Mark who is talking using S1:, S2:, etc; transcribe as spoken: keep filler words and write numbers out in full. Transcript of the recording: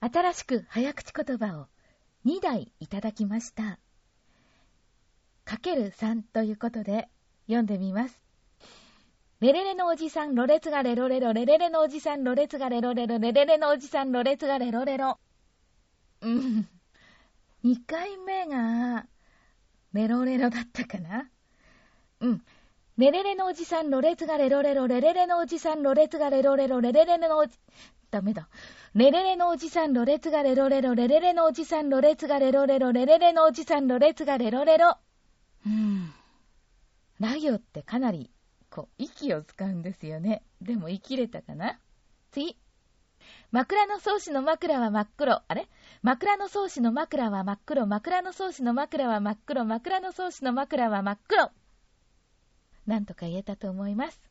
S1: 新しく早口言葉をにだいいただきました。かけるさんということで読んでみます。レレレのおじさんロレツがレロレロ、レレレのおじさんロレツがレロレロ、レレレのおじさんロレツがレロレロ。うん。にかいめがレロレロだったかな。うん。レレレのおじさんロレツがレロレロ、レレレのおじさんロレツがレロレロ、レレレのおじ、ダメだ。レレレのおじさんロレツがレロレロ、レレレのおじさんロレツがレロレロ、レレレのおじさんロレツがレロレロ。うーん。ラ行ってかなりこう息を使うんですよね。でも言い切れたかな。次。枕草子の枕は真っ黒。あれ枕草子の枕は真っ黒。枕草子の枕は真っ黒。枕草子の枕は真っ黒。なんとか言えたと思います。